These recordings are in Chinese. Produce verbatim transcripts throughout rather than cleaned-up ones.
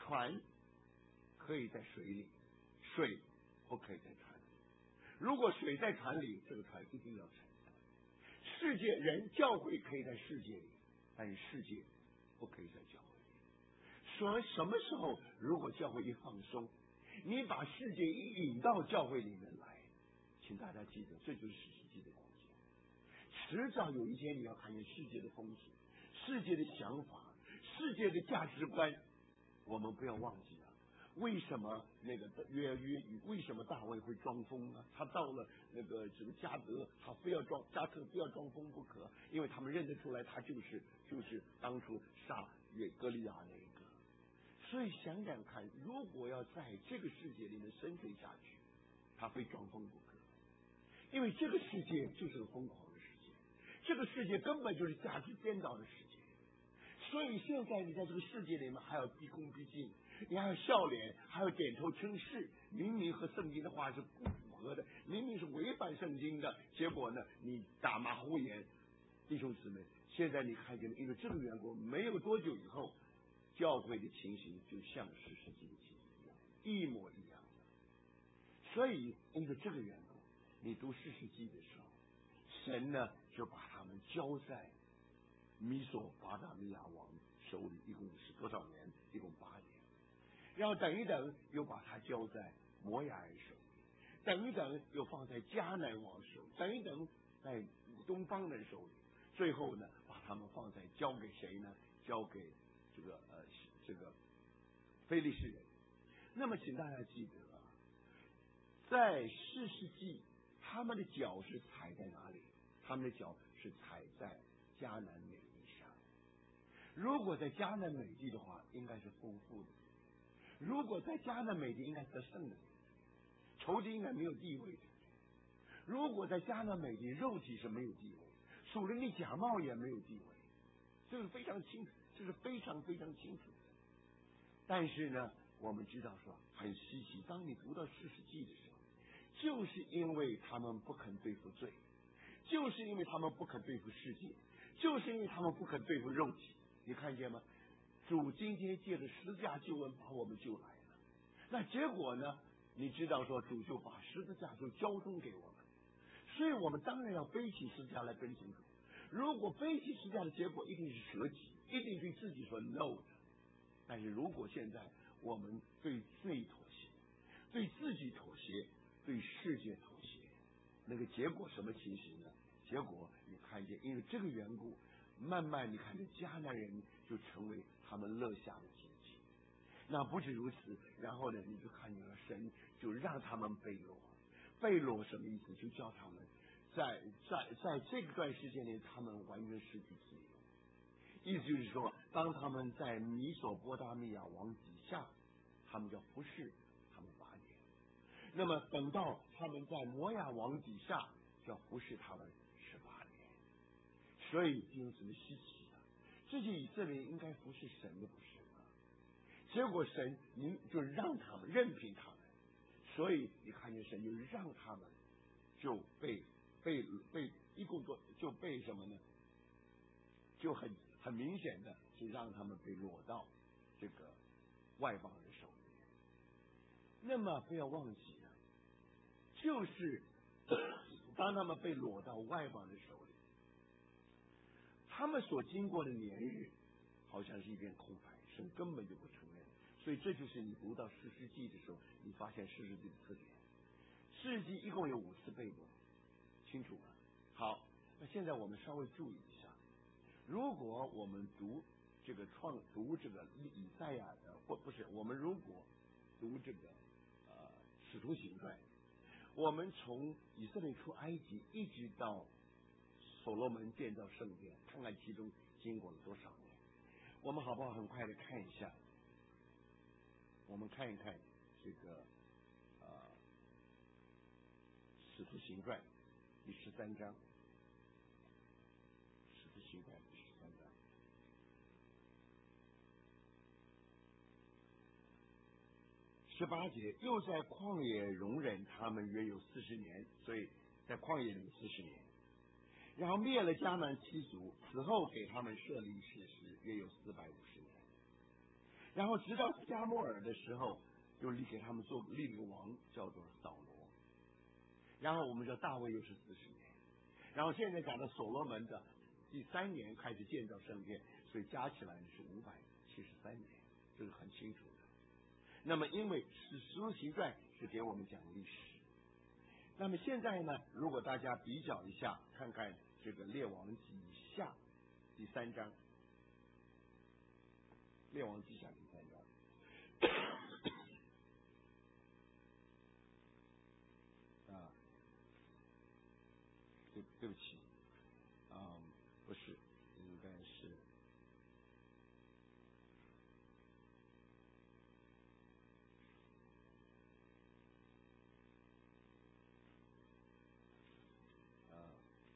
船可以在水里，水不可以在船里。如果水在船里，这个船一定要沉。世界人教会可以在世界里，但是世界不可以在教会里。所以什么时候如果教会一放松，你把世界一引到教会里面来，请大家记得，这就是士师记的关键。迟早有一天你要看见世界的风俗、世界的想法、世界的价值观。我们不要忘记了，为什么那个约约语，为什么大卫会装疯呢？他到了那个这个加德，他非要装加特，非要装疯不可，因为他们认得出来，他就是就是当初杀约歌利亚那一个。所以想想看，如果要在这个世界里面生存下去，他非装疯不可，因为这个世界就是个疯狂的世界，这个世界根本就是价值颠倒的世界。所以现在你在这个世界里面还要毕恭毕敬，你还要笑脸，还要点头称是，明明和圣经的话是不符合的，明明是违反圣经的，结果呢你打马虎眼。弟兄姊妹，现在你看见因为这个缘故，没有多久以后，教会的情形就像士师记的情形一样，一模一样的。所以因为这个缘故，你读士师记的时候，神呢就把他们交在米索巴达米亚王手里，一共是多少年？一共八年。然后等一等，又把他交在摩亚人手里，等一等，又放在迦南王手里，等一等，在东方人手里，最后呢，把他们放在交给谁呢？交给这个呃这个非利士人。那么，请大家记得啊，在士师记，他们的脚是踩在哪里？他们的脚是踩在迦南美地上。如果在迦南美地的话，应该是丰富的；如果在迦南美地，应该是得胜的，仇敌应该没有地位的。如果在迦南美地，肉体是没有地位，属灵的假冒也没有地位，这是非常清楚，这是非常非常清楚的。但是呢，我们知道说很稀奇，当你读到士师记的时候，就是因为他们不肯对付罪，就是因为他们不肯对付世界，就是因为他们不肯对付肉体。你看见吗？主今天借着十字架救恩把我们救来了。那结果呢？你知道说主就把十字架就交中给我们，所以我们当然要背起十字架来跟从主。如果背起十字架的结果一定是舍己，一定对自己说 no 的。但是如果现在我们对罪妥协，对自己妥协，对世界妥协，那个结果什么情形呢？结果你看见，因为这个缘故，慢慢你看见迦南人就成为他们乐下的经济。那不止如此，然后呢，你就看见了神就让他们被掳。被掳什么意思？就叫他们在在在这段时间里，他们完全失去自由。意思就是说，当他们在米索波大米亚王底下，他们叫服侍他们八年；那么等到他们在摩亚王底下，叫服侍他们十八年。所以因此稀奇啊，这些以色列应该服侍神的，不是吗？结果神您就让他们任凭他们，所以你看见神就让他们就被被被一共多就被什么呢？就很很明显的是让他们被落到这个外邦人手里。那么不要忘记了，就是当他们被落到外邦人手里，他们所经过的年日好像是一片空白，神根本就不承认。所以这就是你读到士师记的时候，你发现士师记的特点。士师记一共有五次被掳，清楚吗？好，那现在我们稍微注意一下，如果我们读这个创读这个以赛亚的，或不是我们如果读这个呃使徒行传，我们从以色列出埃及一直到所罗门建造圣殿，看看其中经过了多少年。我们好不好很快的看一下？我们看一看这个呃使徒行传第十三章，使徒行传第十三章。十八节，又在旷野容忍他们约有四十年，所以在旷野里四十年。然后灭了迦南七族，此后给他们设立世时约有四百五十年。 然后直到加莫尔的时候，就立给他们做立了个王，叫做扫罗。然后我们说大卫又是四十年，然后现在讲到所罗门的第三年开始建造圣殿，所以加起来是五百七十三年，这是很清楚的。那么因为是《使徒行传》是给我们讲历史，那么现在呢，如果大家比较一下，看看这个列王记下第三章，列王记下第三章。啊，对对不起，啊、嗯，不是，应该是啊，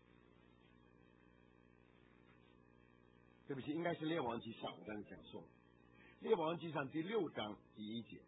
对不起，应该是列王记上，我刚才讲错了。列王记上第六章第一节，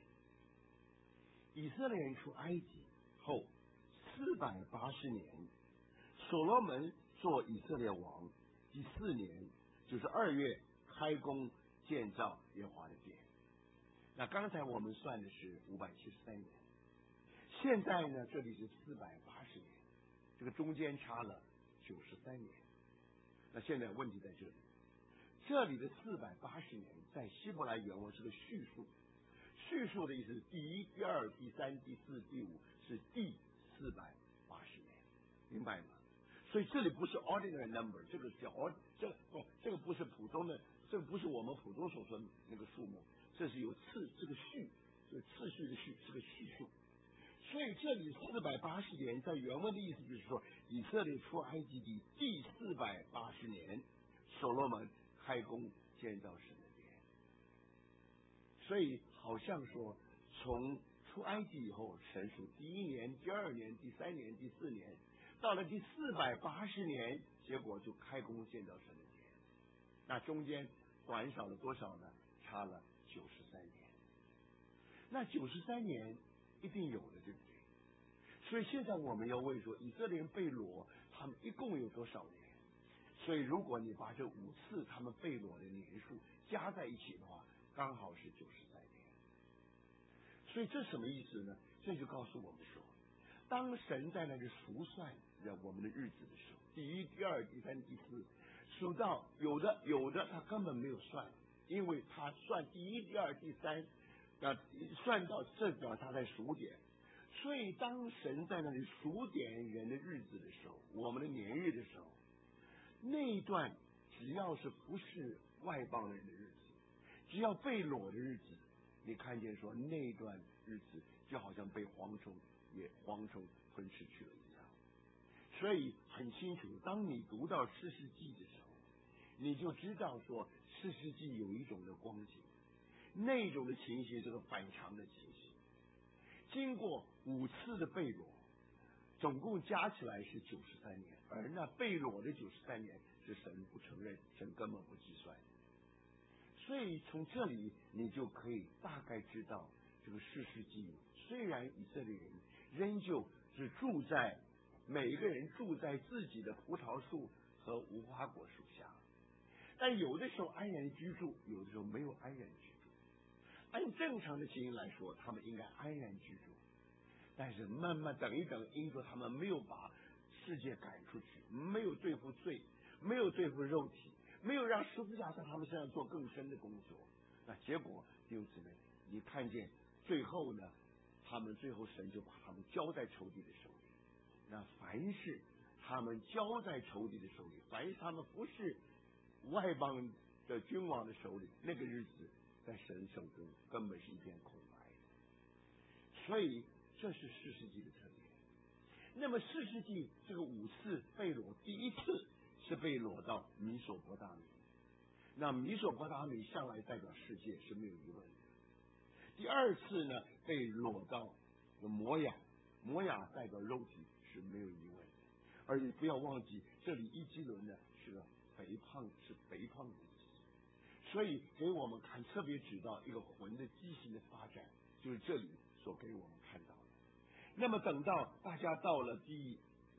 以色列人出埃及后四百八十年，所罗门做以色列王第四年，就是二月开工建造耶和华的殿。那刚才我们算的是五百七十三年，现在呢这里是四百八十年，这个中间差了九十三年。那现在问题在这里，这里的四百八十年在希伯来原文是个序数，序数的意思是第一、第二、第三、第四、第五是第四百八十年，明白吗？所以这里不是 ordinary number， 这个叫 ord 这不这个不是普通的，这个不是我们普通所说的那个数目，这是有次这个序，这个次序的序是个序数。所以这里四百八十年在原文的意思就是说，以色列出埃及地第四百八十年，所罗门开工建造神的殿。所以好像说，从出埃及以后，神属第一年、第二年、第三年、第四年，到了第四百八十年，结果就开工建造神的殿。那中间短少了多少呢？差了九十三年。那九十三年一定有的，对不对？所以现在我们要问说，以色列人被掳，他们一共有多少年？所以如果你把这五次他们被掳的年数加在一起的话，刚好是九十三年。所以这什么意思呢？这就告诉我们说，当神在那里数算我们的日子的时候，第一、第二、第三、第四，数到有的有的他根本没有算，因为他算第一、第二、第三，那算到这表他在数点。所以当神在那里数点人的日子的时候，我们的年日的时候，那一段只要是不是外邦人的日子，只要被掳的日子，你看见说那一段日子就好像被蝗虫也蝗虫吞噬去了一样。所以很清楚，当你读到士师记的时候，你就知道说士师记有一种的光景，那种的情形，这个反常的情形。经过五次的被掳，总共加起来是九十三年，而那被掳的九十三年是神不承认，神根本不计算。所以从这里你就可以大概知道，这个士师记虽然以色列人仍旧是住在每一个人住在自己的葡萄树和无花果树下，但有的时候安然居住，有的时候没有安然居住。按正常的情形来说，他们应该安然居住，但是慢慢等一等，因为他们没有把世界赶出去，没有对付罪，没有对付肉体，没有让十字架在他们身上做更深的工作，那结果弟兄姊妹，你看见最后呢，他们最后神就把他们交在仇敌的手里。那凡是他们交在仇敌的手里，凡是他们不是外邦的君王的手里，那个日子在神手中根本是一片空白。所以这是士师记的特点。那么士师记这个五次被掳，第一次是被掳到米索波大米，那米索波大米向来代表世界是没有疑问的。第二次呢被掳到摩亚，摩亚代表肉体是没有疑问的。而且不要忘记，这里伊基伦呢是个肥胖，是肥胖的意思，所以给我们看特别指到一个魂的畸形的发展，就是这里所给我们看到的。那么等到大家到了第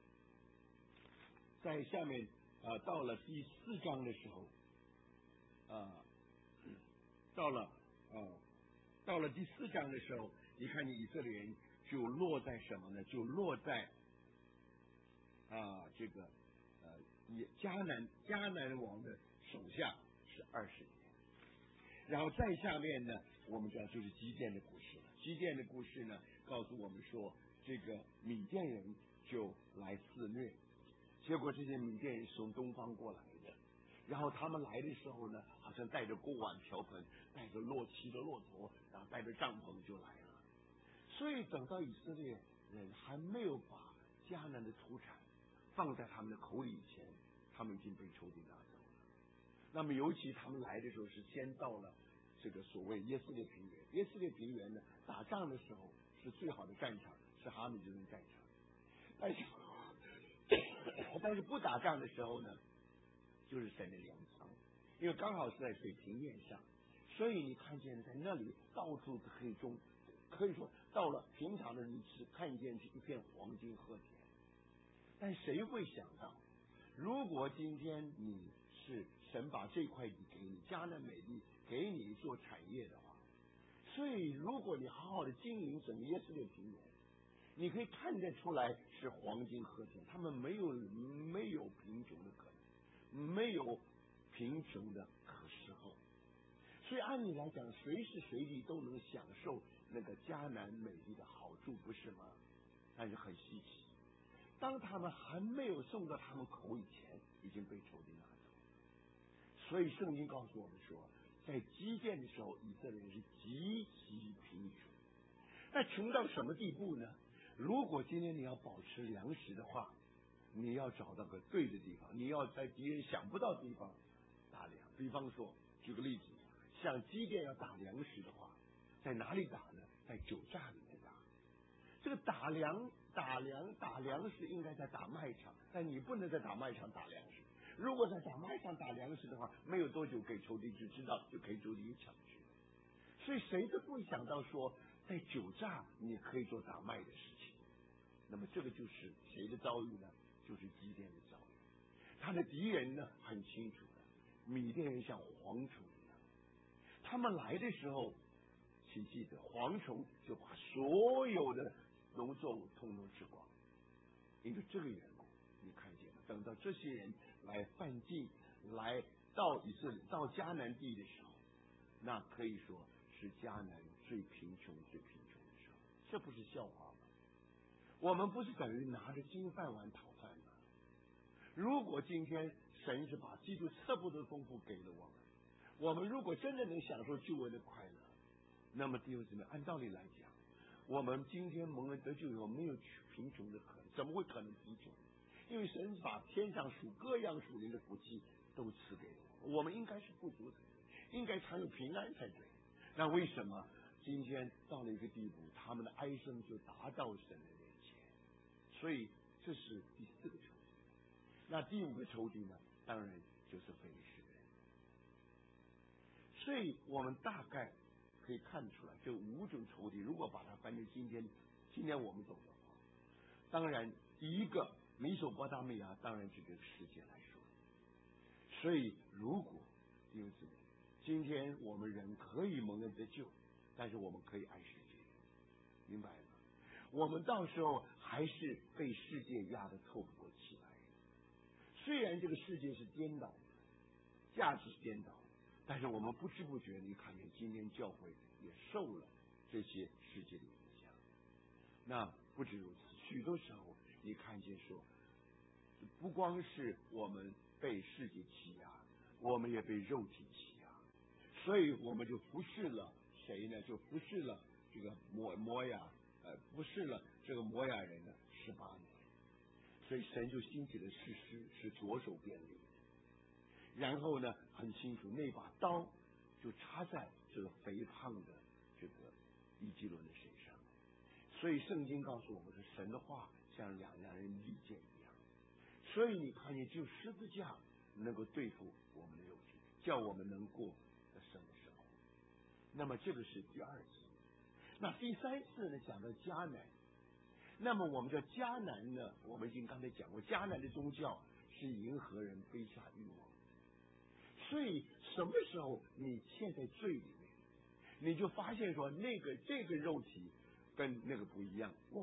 在下面呃到了第四章的时候，呃到了啊、呃，到了第四章的时候，你看你以色列人就落在什么呢？就落在啊这个呃迦南迦南王的手下是二十年。然后再下面呢，我们知道就是基甸的故事了。基甸的故事呢，告诉我们说，这个米甸人就来肆虐，结果这些米甸人是从东方过来的，然后他们来的时候呢，好像带着锅碗瓢盆，带着骆骑着骆驼，然后带着帐篷就来了。所以等到以色列人还没有把迦南的土产放在他们的口里以前，他们已经被仇敌拿走了。那么尤其他们来的时候是先到了这个所谓耶斯列平原，耶斯列平原呢，打仗的时候是最好的战场，是哈米之人战场。但是但是不打仗的时候呢，就是神的粮仓，因为刚好是在水平面上，所以你看见在那里到处可以种，可以说到了平常的日子看见是一片黄金禾田。但谁会想到，如果今天你是神把这块地给你，迦南美地给你做产业的话，所以如果你好好的经营整个耶斯列平原，你可以看得出来是黄金禾田，他们没有没有贫穷的可能，没有贫穷的可伺候。所以按理来讲，随时随地都能享受那个迦南美地的好处，不是吗？但是很稀奇，当他们还没有送到他们口以前，已经被仇敌拿走。所以圣经告诉我们说，在基甸的时候，以色列人是极其贫穷。那穷到什么地步呢？如果今天你要保持粮食的话，你要找到个对的地方，你要在敌人想不到的地方打粮。比方说，举个例子，像基甸要打粮食的话，在哪里打呢？在酒榨里面打。这个打粮、打粮、打粮食应该在打麦场，但你不能在打麦场打粮食。如果在打麦场打粮食的话，没有多久给仇敌就知道，就可以仇敌抢去。所以谁都不会想到说，在酒榨你可以做打麦的事情。那么这个就是谁的遭遇呢？就是基甸的遭遇。他的敌人呢很清楚的，米甸人像蝗虫一样，他们来的时候，请记得蝗虫就把所有的农作物通通吃光。因为这个缘故，你看见了，等到这些人来犯境，来到以色列到迦南地的时候，那可以说是迦南最贫穷最贫穷的时候。这不是笑话吗？我们不是等于拿着金饭碗讨饭吗？如果今天神是把基督测不得丰富给了我们，我们如果真的能享受救恩的快乐，那么弟兄姊妹，按道理来讲，我们今天蒙恩得救以后没有贫穷的可能，怎么会可能贫穷？因为神把天上属各样属灵的福气都赐给了我们，我们应该是富足的，应该常有平安才对。那为什么今天到了一个地步，他们的哀声就达到神的面前？所以这是第四个仇敌。那第五个仇敌呢，当然就是非利士人。所以我们大概可以看出来，这五种仇敌，如果把它翻成今天今天我们懂的话，当然第一个米索波大米亚，当然是这个世界来说。所以如果弟兄姊妹，今天我们人可以蒙恩得救，但是我们可以爱世界，明白吗？我们到时候还是被世界压得透不过气来。虽然这个世界是颠倒的，价值是颠倒的，但是我们不知不觉你看见今天教会也受了这些世界的影响。那不止如此，许多时候你看见说，不光是我们被世界欺压，我们也被肉体欺压，所以我们就服侍了谁呢？就服侍了这个摩摩亚，呃，服侍了这个摩亚人的十八年。所以神就兴起了士师，是左手便利。然后呢，很清楚那把刀就插在这个肥胖的这个以基伦的身上。所以圣经告诉我们说，神的话像两两人利剑一样。所以你看见只有十字架能够对付我们的肉体，叫我们能过得胜的生活。那么这个是第二次。那第三次呢，讲到迦南。那么我们叫迦南呢，我们已经刚才讲过，迦南的宗教是迎合人卑下欲望。所以什么时候你陷在罪里面， 你就发现说那个这个肉体跟那个不一样。我